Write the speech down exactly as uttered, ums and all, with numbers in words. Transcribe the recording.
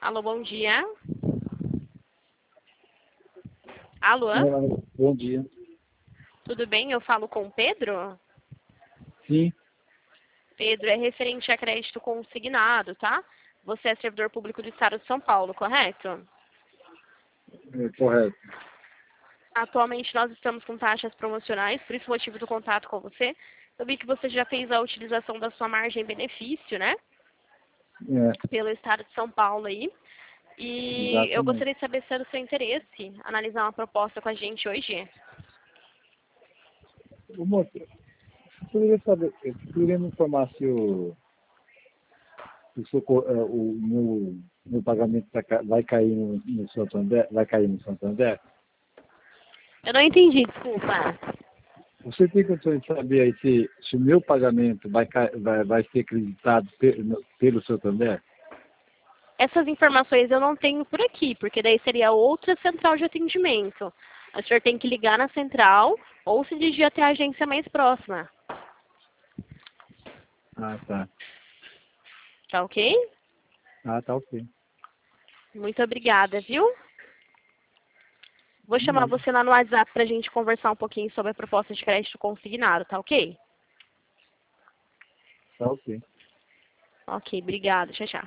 Alô, bom dia. Alô? Olá, bom dia. Tudo bem? Eu falo com o Pedro? Sim, Pedro, é referente a crédito consignado, tá? Você é servidor público do Estado de São Paulo, correto? é correto. Atualmente nós estamos com taxas promocionais, por isso o motivo do contato com você. Eu vi que você já fez a utilização da sua margem-benefício, né? É, Pelo Estado de São Paulo aí. E eu exatamente. gostaria de saber se é do seu interesse analisar uma proposta com a gente hoje. Ô, moço, eu poderia saber, eu poderia me informar se o, se o, seu co- é, o meu, meu pagamento vai ca- vai cair no, no Santander? Vai cair no Santander? Eu não entendi, desculpa. Você tem condições de saber aí se, se o meu pagamento vai, ca- vai, vai ser acreditado pe- no- pelo Santander? Essas informações eu não tenho por aqui, porque daí seria outra central de atendimento. O senhor tem que ligar na central ou se dirigir até a agência mais próxima. Ah, tá. Tá ok? Ah, tá ok. Muito obrigada, viu? Vou chamar Nada. você lá no WhatsApp pra gente conversar um pouquinho sobre a proposta de crédito consignado, tá ok? Tá ok. Ok, obrigada. Tchau, tchau.